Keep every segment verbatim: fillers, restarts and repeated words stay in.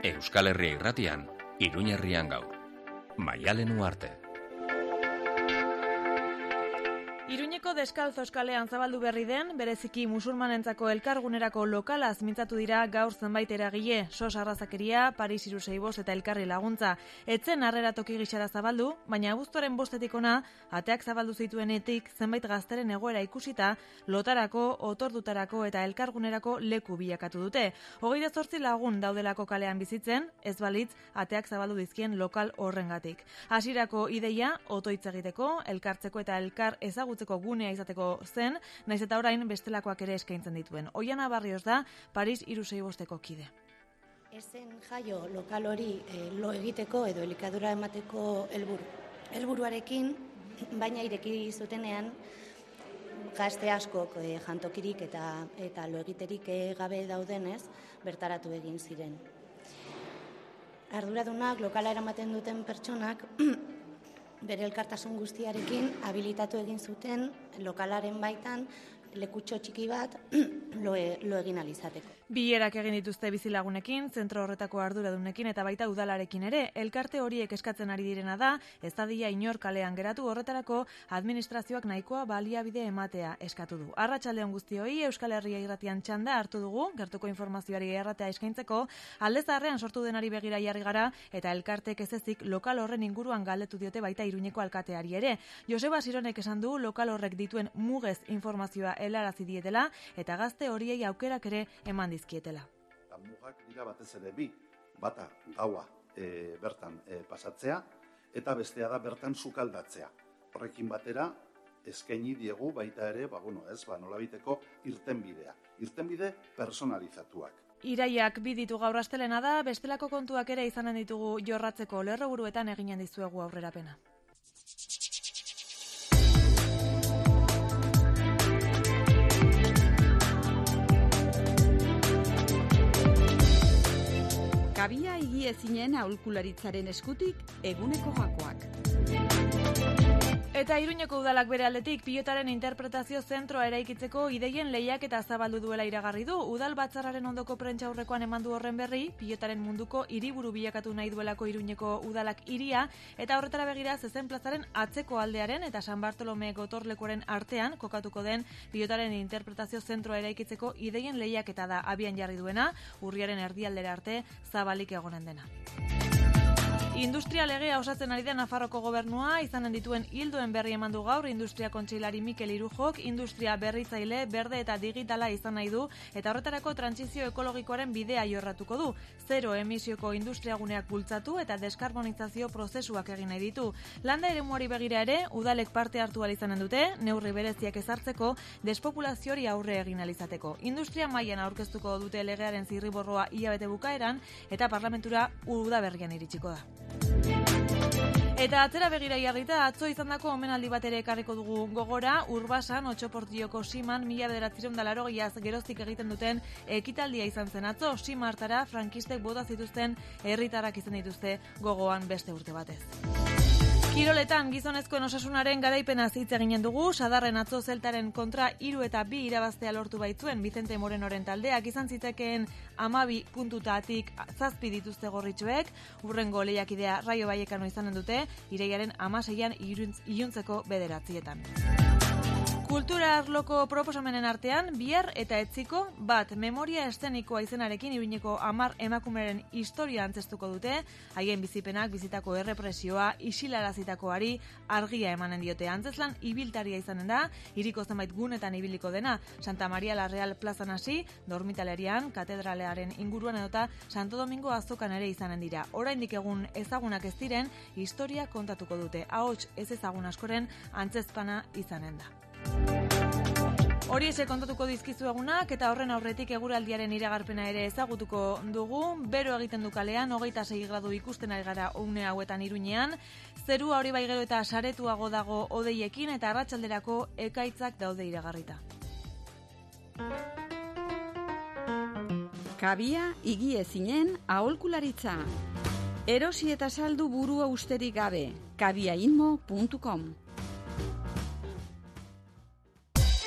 Euskal Herria Irratian, Iruña Herrian gaur. Maialen Uarte. Iruñeko Deskalzos kalean zabaldu berri den, bereziki musulmanentzako elkargunerako lokalaz mintzatu dira gaur zenbait eragile, sos arrazakeria, Paris hirurogeita eta elkarri laguntza. Etzen harrera toki gixara zabaldu, baina abuztuaren bostetik ona, ateak zabaldu zituenetik zenbait gazteren egoera ikusita, lotarako, otordutarako eta elkargunerako leku bilakatu dute. Hogeita zortzi lagun daudelako kalean bizitzen, ez balitz ateak zabaldu dizkien lokal horrengatik. Hasierako ideia, otoitz egiteko, elkartzeko eta elkar ezagutzeko gunea izateko zen, naiz eta orain bestelakoak ere eskaintzen dituen. Oiana Barrios da, Paris hirurogeita kide. Ezen jaio lokal hori e, lo egiteko edo elikadura emateko helburu. Helburuarekin, baina ireki zutenean gazte askok e, jantokirik eta eta lo egiterik e, gabe daudenez bertaratu egin ziren. Arduradunak lokala eramaten duten pertsonak bere elkartasun guztiarekin habilitatu egin zuten lokalaren baitan lekutxo txiki bat lo, e, lo egin alizateko. Bilerak egin dituzte bizilagunekin, zentro horretako arduradunekin eta baita udalarekin ere, elkarte horiek eskatzen ari direna da, ez dadila inor kalean geratu horretarako administrazioak nahikoa baliabide ematea eskatu du. Arratsaldeon guztioi, Euskal Herria Irratian txanda hartu dugu, gertuko informazioari erratea eskaintzeko, alde zaharrean sortu denari begira jarri gara eta elkartek ez ezik lokal horren inguruan galdetu diote baita Iruñeko alkateari ere. Joseba Sironek esan du lokal horrek dituen mugez informazioa helarazi dietela eta gazte horiei aukerak ere eman dizkietela. Mugak dira batez ere bi, bata gaua e, bertan e, pasatzea eta bestea da bertan sukaldatzea. Horrekin batera eskaini diegu baita ere, ba bueno, ez, ba nolabiteko irtenbidea. Irtenbide personalizatuak. Iraiak bi ditu gaur astelena da, bestelako kontuak ere izanen ditugu jorratzeko lerroburuetan eginen dizuegu aurrerapena. Kabia higiezinen aholkularitzaren eskutik eguneko gakoak. Eta Iruñeko udalak bere aldetik pilotaren interpretazio zentroa eraikitzeko ideien lehiak eta zabaldu duela iragarri du. Udal batzarraren ondoko prentsaurrekoan eman du horren berri, pilotaren munduko hiriburu bilakatu nahi duelako Iruñeko udalak hiria eta horretara begira zezen plazaren atzeko aldearen eta San Bartolome gotorlekuaren artean kokatuko den pilotaren interpretazio zentroa eraikitzeko ideien lehiak eta da abian jarri duena, urriaren erdialdera arte zabalik egonen dena. Industria legea osatzen ari den Nafarroko gobernua izanen dituen hildoen berri eman du gaur industria kontseilari Mikel Irujok, industria berritzaile, berde eta digitala izan nahi du eta horretarako trantsizio ekologikoaren bidea jorratuko du. Zero emisioko industriaguneak bultzatu eta deskarbonizazio prozesuak egin nahi ditu. Landa eremuari begira ere, udalek parte hartu ahal izanen dute, neurri bereziak ezartzeko, despopulazioari aurre egin ahal izateko. Industria mailan aurkeztuko dute legearen zirriborroa hilabete bukaeran eta parlamentura udaberrian iritsiko da. Eta atzera begira jarrita, atzo izandako omenaldi bat ere ekarriko dugu gogora, Urbasan, Otxoportioko Siman, mila bederatziehun eta laurogeiaz geroztik egiten duten ekitaldia izan zen atzo, Sima hartara frankistek bota zituzten herritarrak izan dituzte gogoan beste urte batez. Kiroletan gizonezkoen osasunaren garaipenaz hitz eginen dugu, Sadarren atzo zeltaren kontra hiru eta bi irabaztea lortu baitzuen Vicente Morenoren taldeak izan zitekeen hamabi puntutatik zazpi dituzte gorritxoek, urrengo lehiakidea Raio Vallecano izanen dute, irailaren hamaseian iluntzeko bederatzietan. Kultura arloko proposamenen artean, bihar eta etziko bat memoria eszenikoa izenarekin Iruñeko hamar emakumeren historia antzestuko dute, haien bizipenak bizitako errepresioa, isilarazitakoari argia emanen diote. Antzezlan ibiltaria izanen da, hiriko zenbait gunetan ibiliko dena, Santa Maria la Real plazan hasi, Dormitalerian, katedralearen inguruan edota Santo Domingo azokan ere izanen dira. Oraindik egun ezagunak ez diren, historia kontatuko dute. Ahots ez ezagun askoren antzezpana izanen da. Hori ese kontatuko dizkizu egunak eta horren aurretik eguraldiaren iragarpena ere ezagutuko dugu. Bero egiten du kalean, hogeita sei gradu ikusten ari gara une hauetan Iruñean. Zerua hori bai gero eta saretuago dago hodeiekin eta arratsalderako ekaitzak daude iragarrita. Kabia higiezinen aholkularitza. Erosi eta saldu burua usterik gabe. kabiainmo puntu com.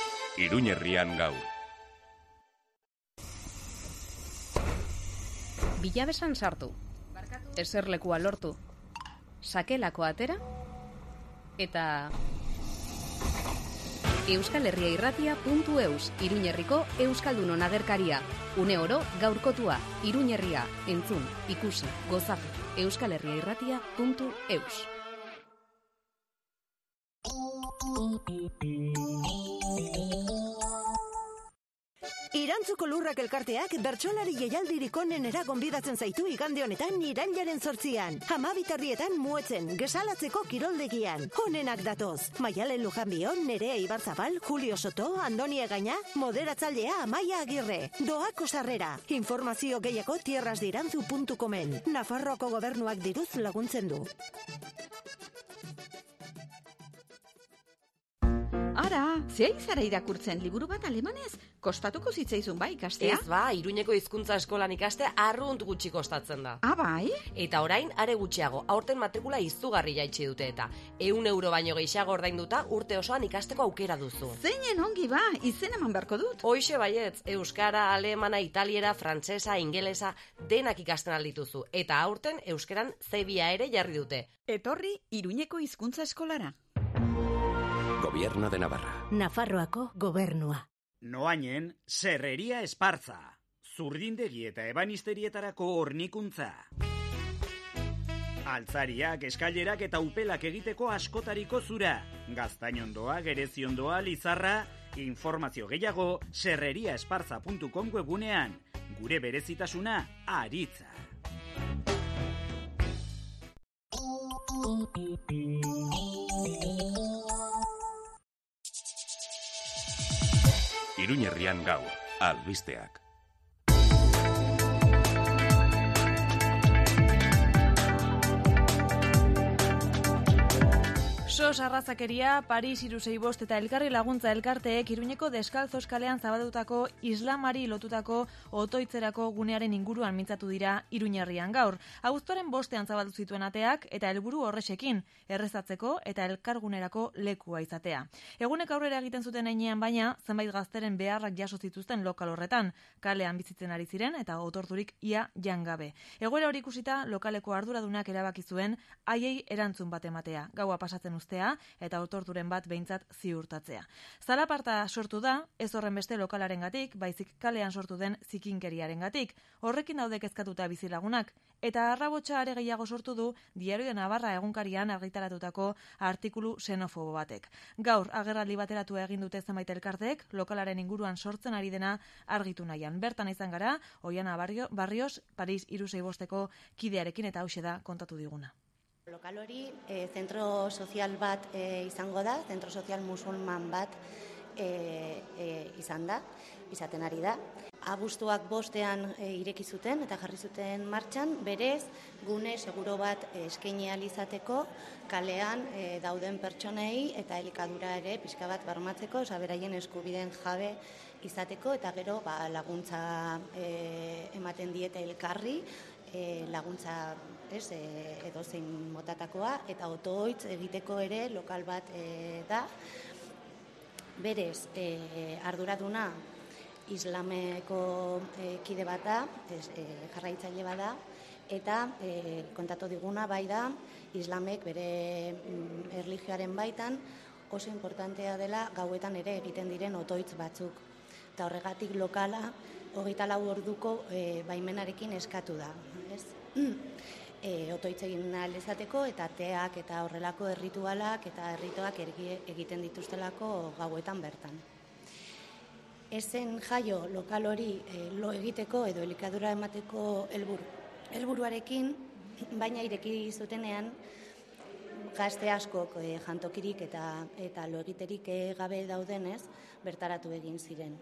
Iruñerrian gaur. Bilabesan sartu, eserlekua lortu, sakelako atera, eta euskal herria irratia puntu eus, Iruñerriko Euskaldunon agerkaria. Une oro gaurkotua, Iruñerria, entzun, ikusi, gozatu, euskal herria irratia puntu eus. Irantzuko Lurrak elkarteak bertsolari jaialdirik onenera gonbidatzen zaitu igande honetan irailaren zortzian. Hamabitarrietan muetzen, gesalatzeko kiroldegian. Honenak datoz. Maialen Lujanbion, Nerea Ibarzabal, Julio Soto, Andoni Egaña, moderatzailea Amaia Agirre. Doako sarrera. Informazio gehiago tierrasdirantzu puntu comen. Nafarroako gobernuak diruz laguntzen du. Ara, zea izara irakurtzen liburu bat alemanez? Kostatuko zitzaizun bai ikastea? Ez ba, Iruñeko hizkuntza eskolan ikaste arrunt gutxi kostatzen da. Ah, bai? Eta orain, are gutxiago, aurten matrikula izugarri jaitsi dute eta ehun euro baino gehiago ordainduta urte osoan ikasteko aukera duzu. Zeinen ongi ba, izen eman beharko dut. Hoixe baietz, euskara, alemana, italiera, frantsesa, ingelesa, denak ikasten aldituzu. Eta aurten euskeran ze bia ere jarri dute. Etorri Iruñeko hizkuntza eskolara. Gobierno de Navarra. Nafarroako gobernua. Noainen, Serreria Espartza. Zurdindegi eta ebanisterietarako hornikuntza. Altzariak, eskailerak eta upelak egiteko askotariko zura. Gaztainondoa, gereziondoa, lizarra. Informazio gehiago serreria espartza puntu com webunean. Gure berezitasuna aritza. Iruñerrian gaur, albisteak. Sos arrazakeria, Paris iruzei bost eta elkarri laguntza elkarteek Iruñeko Deskalzos kalean zabaldutako islamari lotutako otoitzerako gunearen inguruan mintzatu dira Iruñerrian gaur. Abuztuaren bostean zabaldu zituen ateak eta helburu horrexekin, errezatzeko eta elkargunerako lekua izatea. Egunek aurrera egiten zuten heinean baina, zenbait gazteren beharrak jaso zituzten lokal horretan, kalean bizitzen ari ziren eta otorturik ia jangabe. Egoera hori ikusita lokaleko arduradunak erabaki zuen haiei erantzun bat ematea. Gaua pasatzen uztea eta otorturen bat behintzat ziurtatzea. Zalaparta sortu da, ez horren beste lokalarengatik, baizik kalean sortu den zikinkeriarengatik. Horrekin daude kezkatuta bizilagunak, eta arrabotsa are gehiago sortu du Diario de Navarra egunkarian argitaratutako artikulu xenofobo batek. Gaur agerraldi bateratu egin dute zenbait elkarteek lokalaren inguruan sortzen ari dena argitu nahian. Bertan izan gara, Oiana Barrios, Paris iruzei bosteko kidearekin eta hauxe da kontatu diguna. Lokal hori e, zentro sozial bat e, izango da, zentro sozial musulman bat e, e, izan da, izaten ari da. Abuztuak bostean e, ireki zuten eta jarri zuten martxan, berez gune seguro bat eskaini ahal izateko kalean e, dauden pertsonei eta elikadura ere pixka bat bermatzeko, oza, beraien eskubideen jabe izateko eta gero ba, laguntza e, ematen diete elkarri, e, laguntza ez, e, edozein motatakoa eta otoitz egiteko ere lokal bat e, da. Berez, e, arduraduna islameko e, kide bat da, ez, e, jarraitzaile bat da, eta e, kontatu diguna bai da, islamek bere mm, erlijioaren baitan oso importantea dela gauetan ere egiten diren otoitz batzuk. Eta horregatik lokala hogeita lau orduko e, baimenarekin eskatu da. Ez? E, otoitz egin ahal izateko eta teak eta horrelako erritualak eta erritoak egiten dituztelako gauetan bertan. Ezen jaio lokal hori e, lo egiteko edo elikadura emateko helburu. Helburuarekin, baina ireki zutenean gazte askok e, jantokirik eta, eta lo egiterik e, gabe daudenez bertaratu egin ziren.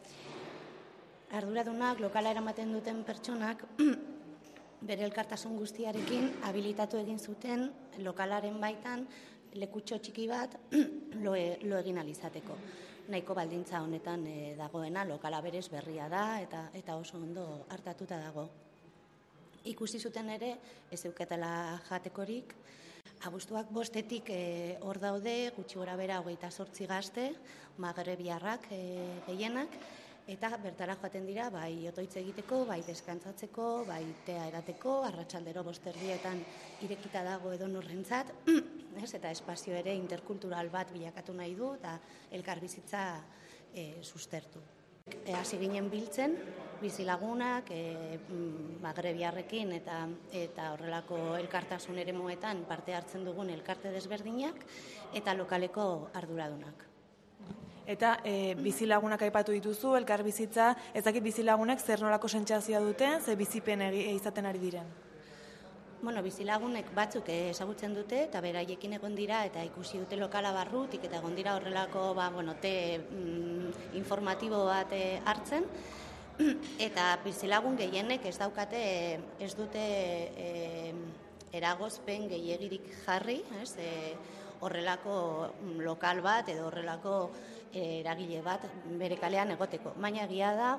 Arduradunak lokala eramaten duten pertsonak bere elkartasun guztiarekin habilitatu egin zuten lokalaren baitan lekutxo txiki bat lo, lo egin alizateko. Nahiko baldintza honetan e, dagoena lokala berez berria da eta, eta oso ondo hartatuta dago. Ikusi zuten ere ez euketela jatekorik. Abuztuak bostetik e, hor daude, gutxi gora bera hogeita zortzi gazte, magrebiarrak e, gehienak, eta bertara joaten dira, bai otoitz egiteko, bai deskantzatzeko, bai tea edateko, arratsaldero bosterdietan irekita dago edonorrentzat, ez, eta espazio ere interkultural bat bilakatu nahi du, eta elkarbizitza e, sustertu. E, hasi ginen biltzen, bizilagunak, e, magrebiarrekin eta, eta horrelako elkartasun eremuetan parte hartzen dugun elkarte desberdinak, eta lokaleko arduradunak. Eta e, bizilagunak aipatu dituzu, elkar bizitza, ez dakit bizilagunek zer nolako sentsazioa duten, ze bizipen izaten ari diren? Bueno, bizilagunek batzuk ezagutzen dute, eta beraiekin egon dira, eta ikusi dute lokala barrutik, eta egon dira horrelako, ba, bueno, te mm, informatibo bat e, hartzen, eta bizilagun gehienek ez daukate, ez dute e, eragozpen gehiegirik jarri, ez, e, horrelako lokal bat edo horrelako eragile bat bere kalean egoteko. Baina egia da,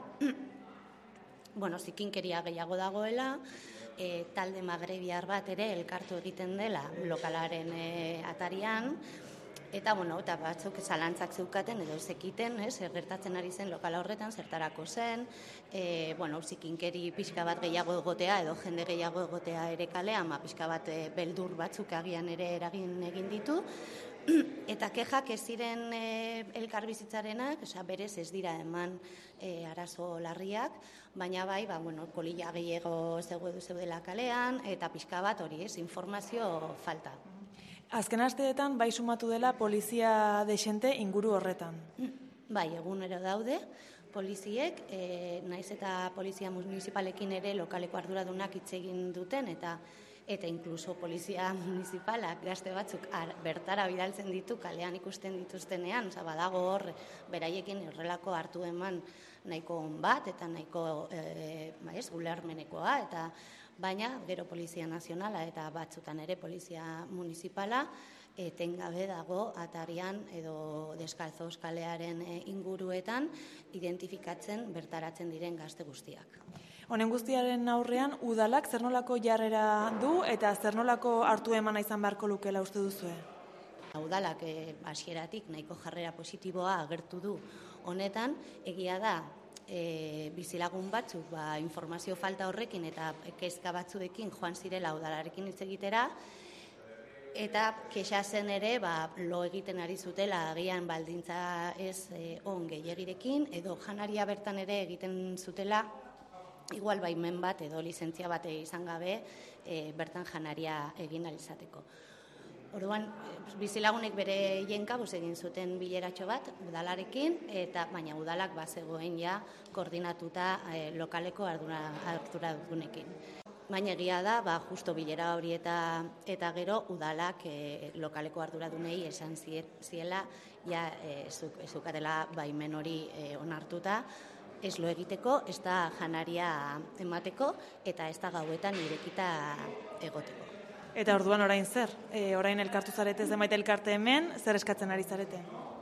bueno, zikinkeria gehiago dagoela, e, talde magrebiar bat ere elkartu egiten dela lokalaren e, atarian, eta, bueno, eta batzuk zalantzak zeukaten edo ezekiten, ez, gertatzen ari zen lokala horretan, zertarako zen, e, bueno, zikinkeri pixka bat gehiago egotea edo jende gehiago egotea ere kalean, ma pixka bat e, beldur batzuk agian ere eragin egin ditu, eta kexak ez ziren e, elkarbizitzarenak, oza, berez ez dira eman e, arazo larriak, baina bai, ba, bueno, kolila gehiago zeudela kalean, eta pixka bat hori, ez, informazio falta. Azken asteetan bai sumatu dela polizia dexente inguru horretan. Bai, egunero daude poliziek, e, naiz eta polizia municipalekin ere lokaleko arduradunak hitz egin duten, eta eta inkluso polizia municipalak gazte batzuk ar, bertara bidaltzen ditu kalean ikusten dituztenean, oza, badago hor beraiekin horrelako hartu eman nahiko on bat, eta nahiko e, ba ez, ulermenekoa, eta baina gero polizia nazionala eta batzutan ere polizia municipala etengabe dago atarian edo deskalzoz kalearen inguruetan identifikatzen bertaratzen diren gazte guztiak. Honen guztiaren aurrean, udalak zer nolako jarrera du eta zer nolako hartu emana izan beharko lukela uste duzue? Udalak e, hasieratik nahiko jarrera positiboa agertu du honetan, egia da e, bizilagun batzuk ba, informazio falta horrekin eta kezka batzuekin joan zirela udalarekin hitz egitera, eta kexa zen ere ba, lo egiten ari zutela agian baldintza ez e, on gehiagirekin, edo janaria bertan ere egiten zutela igual baimen bat edo lizentzia bat izan gabe e, bertan janaria egin alizateko. Orduan, bizilagunek bere jenkabuz egin zuten bileratxo bat udalarekin, eta baina udalak bazegoen ja koordinatuta e, lokaleko arduradunekin. Baina egia da, ba, justo bilera hori eta, eta gero udalak e, lokaleko arduradunei esan ziela, ja e, zukatela baimen hori e, onartuta, ez lo egiteko, ez da janaria emateko, eta ez da gauetan irekita egoteko. Eta orduan orain zer? E, orain elkartu zarete zenbait elkarte hemen, zer eskatzen ari zarete?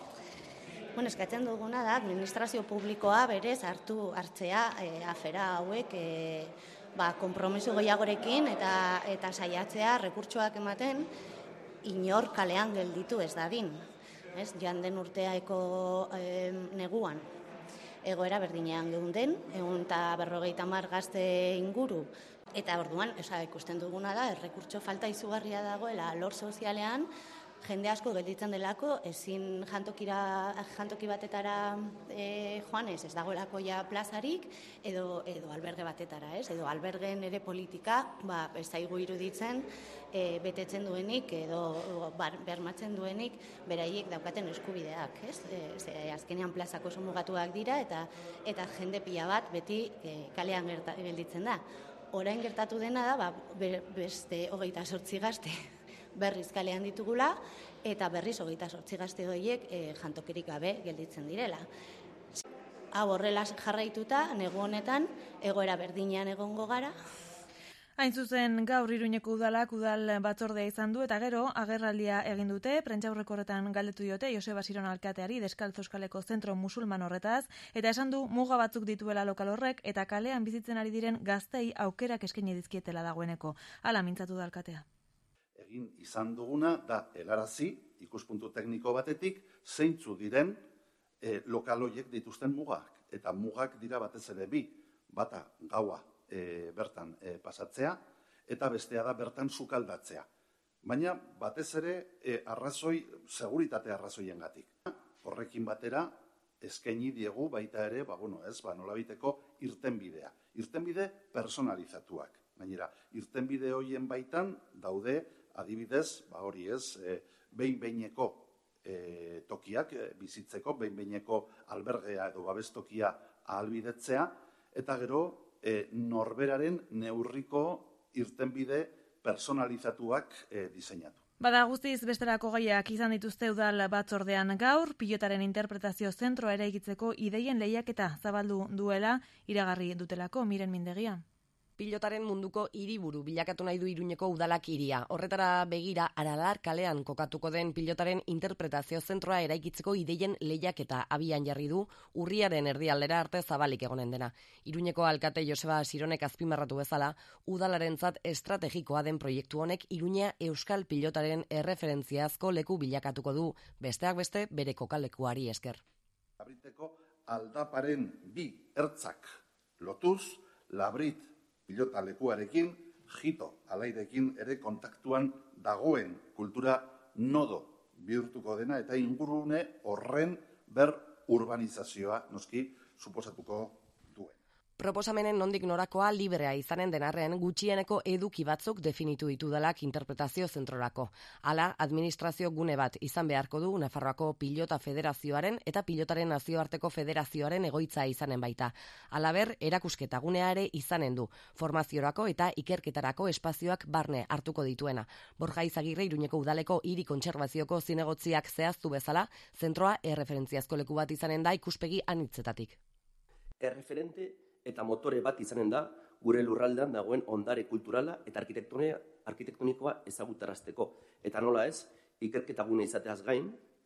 Bueno, eskatzen duguna da, administrazio publikoa berez hartu hartzea e, afera hauek e, ba, konpromiso gehiagorekin eta, eta saiatzea rekurtsoak ematen inor kalean gelditu ez dadin. Ez, joan den urteaeko e, neguan. Egoera berdinean geunden, egun eta berrogeita hamar gazte inguru. Eta orduan, esa, ikusten duguna da, errekurtso falta izugarria dagoela lor sozialean, jende asko gelditzen delako, ezin jantokira, jantoki batetara e, joanez, ez dagoelako ja plazarik, edo, edo alberge batetara, ez? Edo albergen ere politika, ba, ez zaigu iruditzen, e, betetzen duenik, edo bar, bermatzen duenik, beraiek daukaten eskubideak, ez? E, ze, azkenean plazako oso mugatuak dira, eta eta jende pila bat beti e, kalean gerta, gelditzen da. Orain gertatu dena da, ba, beste hogeita sortzi gazte berriz kalean ditugula, eta berriz hogeita sortzi gazte horiek e, jantokirik gabe gelditzen direla. Hau horrela jarraituta, negu honetan, egoera berdinean egongo gara. Hain zuzen gaur Iruñeko udalak udal batzordea izan du, eta gero agerraldia egin dute, prentsaurreko horretan galdetu diote Joseba Siron alkateari Deskaltzo Euskaleko zentro musulman horretaz, eta esan du muga batzuk dituela lokal horrek, eta kalean bizitzen ari diren gaztei aukerak eskaini dizkietela dagoeneko. Hala mintzatu da alkatea. Egin izan duguna da helarazi ikuspuntu tekniko batetik zeintzu diren e, lokal horiek dituzten mugak. eta mugak dira batez ere bi, bata gaua e, bertan e, pasatzea, eta bestea da bertan sukaldatzea. Baina batez ere e, arrazoi, seguritate arrazoiengatik. Horrekin batera, eskaini diegu baita ere, ba, bueno, ez, ba, nolabiteko irtenbidea. Irtenbide personalizatuak. Gainera, irtenbide horien baitan daude, adibidez, ba, hori ez, e, behin-behineko e, tokiak e, bizitzeko, behin-behineko albergea edo babestokia ahalbidetzea, eta gero e, norberaren neurriko irtenbide personalizatuak e, diseinatu. Bada guztiz besterako gaiak izan dituzte udal batzordean gaur, pilotaren interpretazio zentroa eraikitzeko ideien lehiaketa zabaldu duela iragarri dutelako Miren Mindegia. Pilotaren munduko hiriburu bilakatu nahi du Iruñeko udalak hiria. Horretara begira Aralar kalean kokatuko den pilotaren interpretazio zentroa eraikitzeko ideien lehiaketa abian jarri du urriaren erdialdera arte zabalik egonen dena. Iruñeko alkate Joseba Sironek azpimarratu bezala, udalarentzat estrategikoa den proiektu honek Iruña euskal pilotaren erreferentziazko leku bilakatuko du, besteak beste bere kokalekuari esker. Labriteko aldaparen bi ertzak lotuz, Labrit pilota lekuarekin, jito alairekin ere kontaktuan dagoen kultura nodo bihurtuko dena eta ingurune horren ber urbanizazioa noski suposatuko duen. Proposamenen nondik norakoa librea izanen denarren gutxieneko eduki batzuk definitu ditudalak interpretazio zentrorako. Hala, administrazio gune bat izan beharko du Nafarroako Pilota Federazioaren eta Pilotaren Nazioarteko Federazioaren egoitza izanen baita. Halaber, erakusketa gunea ere izanen du, formaziorako eta ikerketarako espazioak barne hartuko dituena. Borja Izagirre Iruñeko udaleko hiri kontserbazioko zinegotziak zehaztu bezala, zentroa erreferentziazko leku bat izanen da ikuspegi anitzetatik. Erreferente eta motore bat izanen da gure lurraldean dagoen ondare kulturala eta arkitektonikoa ezagutarazteko. Eta nola ez, ikerketa gune izateaz gain,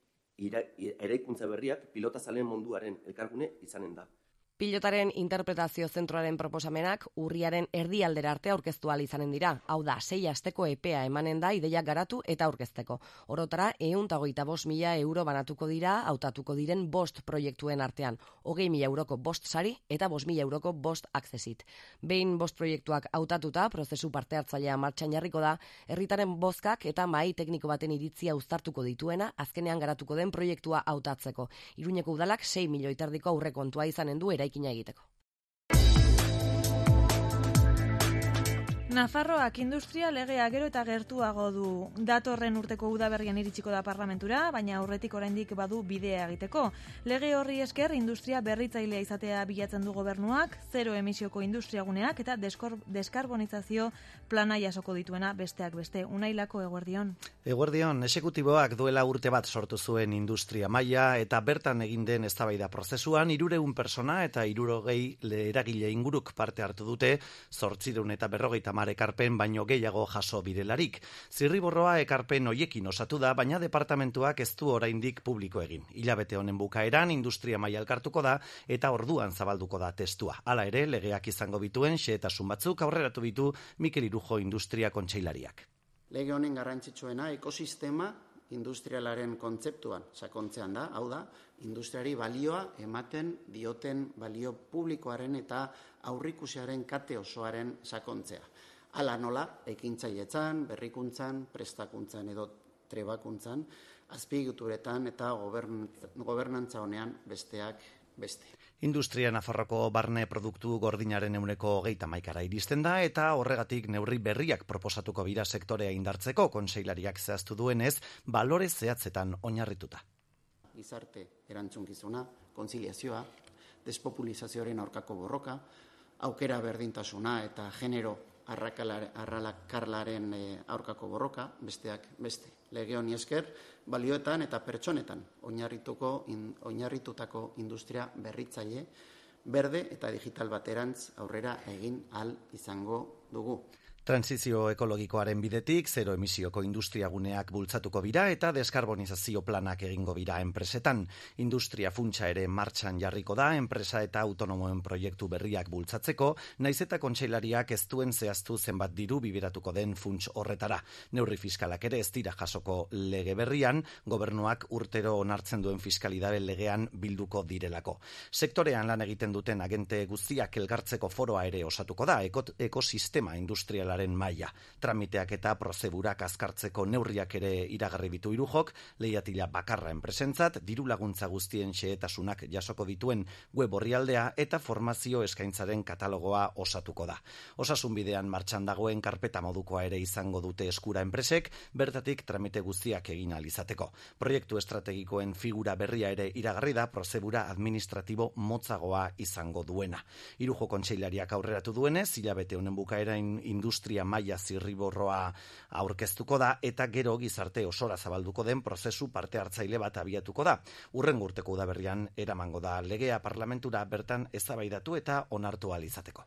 eraikuntza berriak pilotazaleen munduaren elkargune izanen da. Pilotaren interpretazio zentroaren proposamenak urriaren erdialdera arte aurkeztu ahal izanen dira. Hau da, sei asteko epea emanen da ideiak garatu eta aurkezteko. Orotara, ehun eta hogeita bost mila euro banatuko dira hautatuko diren bost proiektuen artean. Hogei mila euroko bost sari eta bost mila euroko bost akzesit. Behin bost proiektuak hautatuta, prozesu parte hartzailea martxan jarriko da, herritaren bozkak eta mahai tekniko baten iritzia uztartuko dituena, azkenean garatuko den proiektua hautatzeko. Iruñeko udalak sei milioi terdiko aurrekontua izanen du eraikina egiteko. Nafarroak industria legea gero eta gertuago du. Datorren urteko udaberrian iritsiko da parlamentura, baina aurretik oraindik badu bidea egiteko. Lege horri esker industria berritzailea izatea bilatzen du gobernuak, zero emisioko industriaguneak eta deskor, deskarbonizazio plana jasoko dituena besteak beste. Unailako eguerdion. Eguerdion, esekutiboak duela urte bat sortu zuen industria maila eta bertan egin den eztabaida prozesuan hirurehun persona eta hirurogei eragile inguruk parte hartu dute, zortziehun eta berrogeita hamar ekarpen baino gehiago jaso birelarik. Zirriborroa ekarpen hoiekin osatu da, baina departamentuak ez du oraindik publiko egin. Hilabete honen bukaeran industria maila elkartuko da eta orduan zabalduko da testua. Hala ere, legeak izango bituen xehetasun batzuk aurreratu ditu Mikel Irujo industria kontseilariak. Lege honen garrantzitsuena ekosistema industrialaren kontzeptuan sakontzean da, hau da, industriari balioa ematen dioten balio publikoaren eta aurrikusiaren kate osoaren sakontzea. Hala nola, ekintzailetzan, berrikuntzan, prestakuntzan edo trebakuntzan, azpiegituretan eta gobern, gobernantza honean besteak beste. Industria Nafarroko barne produktu gordinaren ehuneko hogeita hamaikara iristen da eta horregatik neurri berriak proposatuko bira sektorea indartzeko kontseilariak zehaztu duenez, balore zehatzetan oinarrituta. Gizarte erantzunkizuna, kontziliazioa, despopulizazioaren aurkako borroka, aukera berdintasuna eta genero arralakarlaren aurkako borroka, besteak beste. Lege honi esker, balioetan eta pertsonetan oinarrituko oinarritutako industria berritzaile, berde eta digital baterantz aurrera egin ahal izango dugu. Transizio ekologikoaren bidetik, zero emisioko industriaguneak bultzatuko bira eta deskarbonizazio planak egingo bira enpresetan. Industria funtsa ere martxan jarriko da, enpresa eta autonomoen proiektu berriak bultzatzeko, naiz eta kontseilariak ez duen zehaztu zenbat diru biberatuko den funts horretara. Neurri fiskalak ere ez dira jasoko lege berrian, gobernuak urtero onartzen duen fiskalidade legean bilduko direlako. Sektorean lan egiten duten agente guztiak elgartzeko foroa ere osatuko da, ekosistema industriala maila. Tramiteak eta prozedurak azkartzeko neurriak ere iragarri ditu Irujok, leihatila bakarra enpresentzat, diru laguntza guztien xehetasunak jasoko dituen web orrialdea eta formazio eskaintzaren katalogoa osatuko da. Osasun bidean martxan dagoen karpeta modukoa ere izango dute eskura enpresek, bertatik tramite guztiak egin ahal izateko. Proiektu estrategikoen figura berria ere iragarri da prozedura administratibo motzagoa izango duena. Irujo kontseilariak aurreratu duenez, hilabete honen bukaerain industria industria maila zirriborroa aurkeztuko da eta gero gizarte osora zabalduko den prozesu parte hartzaile bat abiatuko da. Hurrengo urteko udaberrian eramango da legea parlamentura bertan eztabaidatu eta onartu ahal izateko.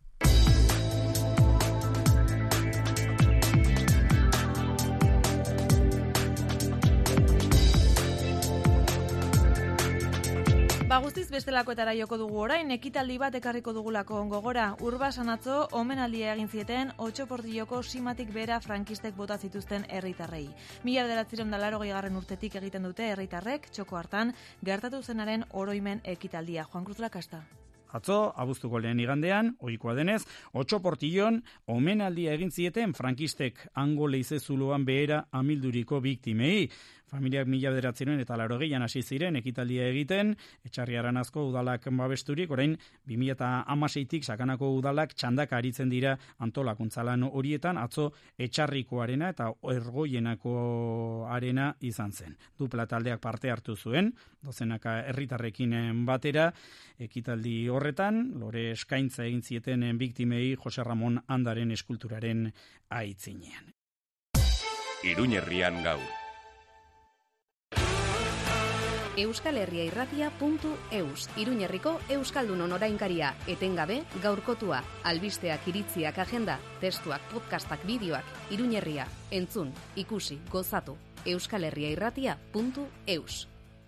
Ba guztiz bestelakoetara joko dugu orain, ekitaldi bat ekarriko dugulako gogora. Urbasan atzo, omenaldia egin zieten, Otxoportilloko simatik bera frankistek bota zituzten herritarrei. Mila bederatziehun eta laurogei garren urtetik egiten dute herritarrek, txoko hartan, gertatu zenaren oroimen ekitaldia. Juan Cruz Lakasta. Atzo, abuztuko lehen igandean, ohikoa denez, Otxoportillon omenaldia egin zieten frankistek hango leize zuloan behera amilduriko biktimei. Familiak mila bederatziehun eta laurogeian hasi ziren ekitaldia egiten, Etxarri Aranazko udalak babesturik, orain bi mila hamaseitik sakanako udalak txandaka aritzen dira antolakuntzalan horietan, atzo Etxarrikoarena eta Ergoienako arena izan zen. Dupla taldeak parte hartu zuen, dozenaka herritarrekin batera, ekitaldi horretan, lore eskaintza egin zieten biktimei Jose Ramon Andaren eskulturaren aitzinean. Iruñerrian gaur. euskal herria irratia puntu eus, Iruñerriko Euskaldunon orainkaria, etengabe, gaurkotua, albisteak, iritziak, agenda, testuak, podcastak, bideoak, Iruñerria, entzun, ikusi, gozatu, euskal herria irratia puntu eus.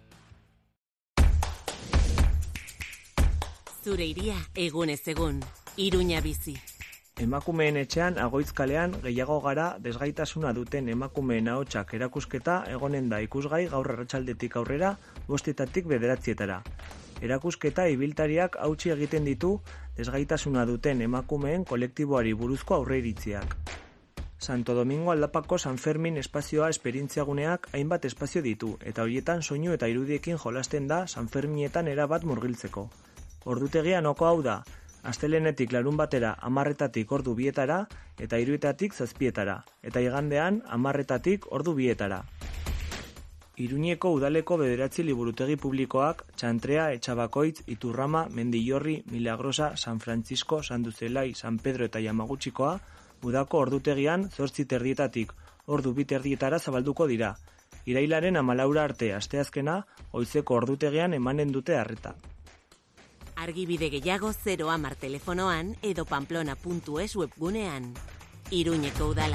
Zure iria egunez egun, Iruña bizi. Emakumeen etxean Agoitzkalean gehiago gara desgaitasuna duten emakumeen ahotsak erakusketa egonen da ikusgai gaur arratsaldetik aurrera bostetatik bederatzietara. Erakusketa ibiltariak hautsi egiten ditu desgaitasuna duten emakumeen kolektiboari buruzko aurreiritziak. Santo Domingo aldapako San Fermin espazioa esperientziaguneak hainbat espazio ditu eta horietan soinu eta irudiekin jolasten da San Ferminetan erabat murgiltzeko. Ordutegia noko hau da, astelenetik larun batera amarretatik ordu bietara eta hiruetatik zazpietara, eta igandean amarretatik ordu bietara. Iruñeko udaleko bederatzi liburutegi publikoak Txantrea, Etxabakoitz, Iturrama, Mendillorri, Milagrosa, San Francisco, San Duzelai, San Pedro eta Yamagutxikoa udako ordutegian zortzi terdietatik ordu bi terdietara zabalduko dira. Irailaren hamalaura arte asteazkena goizeko ordutegian emanen dute arreta. Argibide gehiago zero hamar telefonoan edo pamplona puntu es webgunean. Iruñeko udala.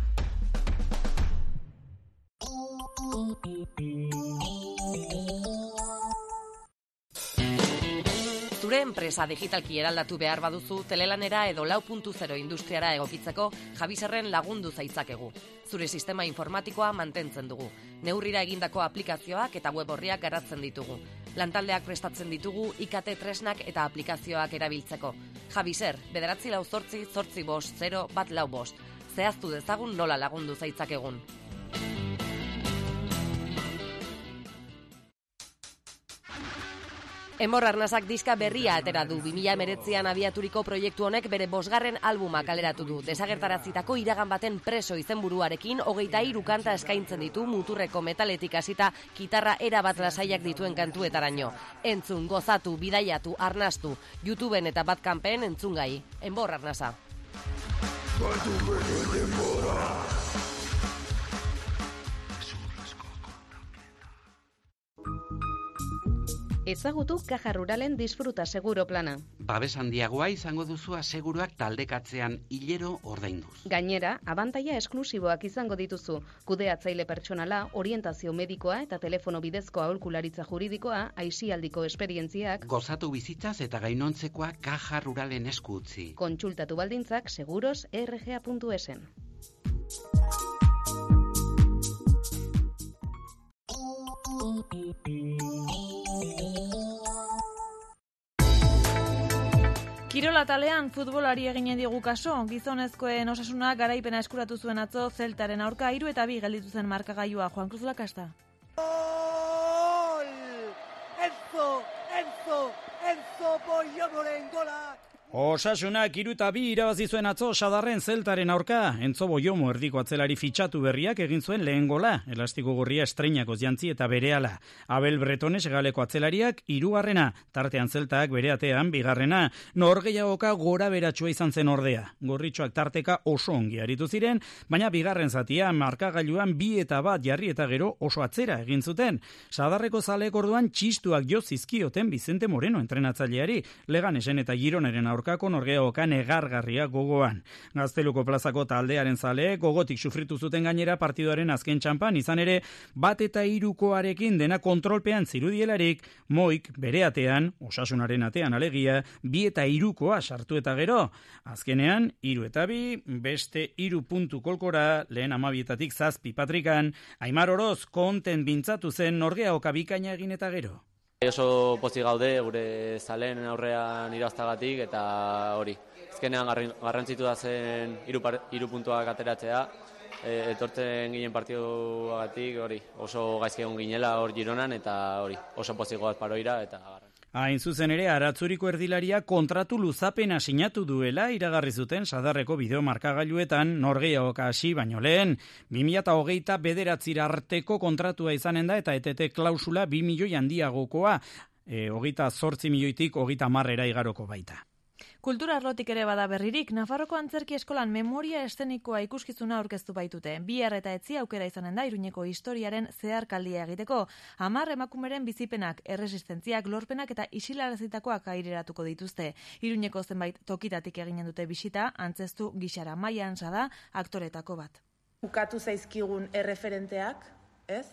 Zure enpresa digitalki eraldatu behar baduzu, telelanera edo lau puntu zero industriara egokitzeko Javiserren lagundu zaitzakegu. Zure sistema informatikoa mantentzen dugu. Neurrira egindako aplikazioak eta web orriak garatzen ditugu. Lantaldeak prestatzen ditugu I K T tresnak eta aplikazioak erabiltzeko. Javiser, bederatzi lau zortzi, zortzi bost, zero, bat lau bost. Zehaztu dezagun nola lagundu zaitzakegun. Enbor Arnazak diska berria atera du. bi mila hemeretzian abiaturiko proiektu honek bere bosgarren albuma kaleratu du. Desagertarazitako iragan baten preso izenburuarekin hogeita hiru kanta eskaintzen ditu muturreko metaletik hasita gitarra erabat lasaiak dituen kantuetaraino. Entzun, gozatu, bidaiatu, arnastu, YouTubeen eta Bandcampen entzungai. Enbor Arnaza. Ezagutu Caja Ruralen Disfruta Seguro plana. Babes handiagoa izango duzu aseguruak taldekatzean hilero ordainduz. Gainera, abantaila esklusiboak izango dituzu. Kudeatzaile pertsonala, orientazio medikoa eta telefono bidezko aholkularitza juridikoa, aisialdiko esperientziak. Gozatu bizitzaz eta gainontzekoa Caja Ruralen esku utzi. Kontsultatu baldintzak seguros erre ge a puntu esen. Kirola talean futbolari eginen digu kaso, gizonezkoen osasuna garaipena eskuratu zuen atzo Zeltaren aurka hiru eta bi gelditu zen markagailua. Juan Cruz Lakasta. Gol! Enzo, Enzo, Enzo Boiomoren gola! Osasunak hiru eta bi irabazi zuen atzo Sadarren Zeltaren aurka. Enzo Boiomo erdiko atzelari fitxatu berriak egin zuen lehen gola. Elastiko gorria estreinakoz jantzi eta berehala. Abel Bretones galeko atzelariak hirugarrena. Tartean Zeltak bere atean bigarrena. Norgehiagoka gora beratsua izan zen ordea. Gorritxoak tarteka oso ongi aritu ziren, baina bigarren zatia markagailuan bi eta bat jarri eta gero oso atzera egin zuten. Sadarreko zaleek orduan txistuak jo zizkioten Vicente Moreno entrenatzaileari. Leganesen eta Gironeren aurka Kako norgeokan egargarria gogoan. Gazteluko plazako taldearen zaleek gogotik sufritu zuten gainera partidoaren azken txampan, izan ere bat eta hirukoarekin dena kontrolpean zirudielarik, Moik bere atean, Osasunaren atean alegia, bi eta hirukoa sartu eta gero. Azkenean, hiru eta bi, beste hiru puntu kolkora, lehen amabietatik zazpi patrikan, Aimar Oroz konten bintzatu zen norgeoka bikaina egin eta gero. Oso pozik gaude gure zaleen aurrean iraztagatik eta hori. Azkenean garrantzitu da zen hiru puntuak ateratzea, e, etortzen ginen partiduagatik hori. Oso gaizki egon ginela hor Gironan eta hori. Oso pozik goaz paroira eta Hain zuzen ere, Aratzuriko erdilaria kontratu luzapena sinatu duela iragarri zuten Sadarreko bideo markagailuetan norgehiagoka hasi baino lehen. bi mila hogeita bederatzira arteko kontratua izanen da eta etete klausula bi milioi handiagokoa, e, hogeita zortzi milioitik hogeita marrera igaroko baita. Kultura arlotik ere bada berririk, Nafarroko Antzerki Eskolan memoria eszenikoa ikuskizuna aurkeztu baitute. Bihar eta etzi aukera izanen da Iruñeko historiaren zeharkaldia egiteko. Hamar emakumeren bizipenak, erresistentziak, lorpenak eta isilarazitakoak aireratuko dituzte. Iruñeko zenbait tokitatik eginen dute bisita, antzestu gixara Maia Antza da aktoretako bat. Ukatu zaizkigun erreferenteak, ez?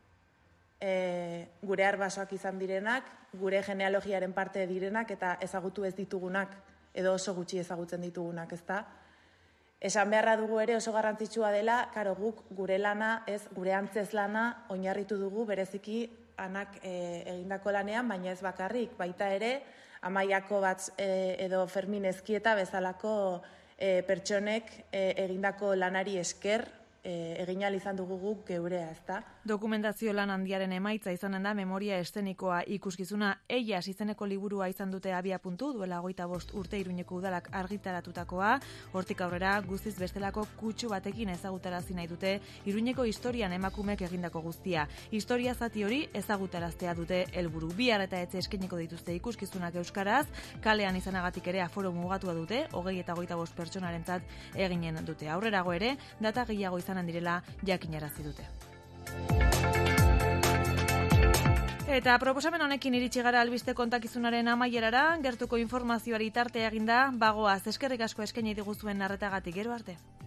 E, gure arbasoak izan direnak, gure genealogiaren parte direnak eta ezagutu ez ditugunak, edo oso gutxi ezagutzen ditugunak, ezta? Esan beharra dugu ere oso garrantzitsua dela, karo guk gure lana, ez gure antzez lana oinarritu dugu bereziki anak e, egindako lanean, baina ez bakarrik, baita ere Amaiako bat e, edo Fermin Ezkieta bezalako e, pertsonek e, egindako lanari esker e, egin ahal izan dugu guk geurea, ezta? Dokumentazio lan handiaren emaitza izanen da memoria eszenikoa ikuskizuna. Eias izeneko liburua izan dute abia puntu, duela hogeita bost urte Iruñeko udalak argitaratutakoa. Hortik aurrera guztiz bestelako kutsu batekin ezagutarazi nahi dute Iruñeko historian emakumek egindako guztia. Historia zati hori ezagutaraztea dute helburu. Bihar eta etxe eskainiko dituzte ikuskizunak euskaraz, kalean izanagatik ere aforo mugatua dute, hogei eta hogeita bost pertsonarentzat eginen dute. Aurrerago ere, data gehiago izanen direla jakinarazi dute. Eta proposamen honekin iritsi gara albiste kontakizunaren amaierara, gertuko informazioari tartea eginda, bagoaz eskerrik asko eskaini diguzuen arretagatik, gero arte.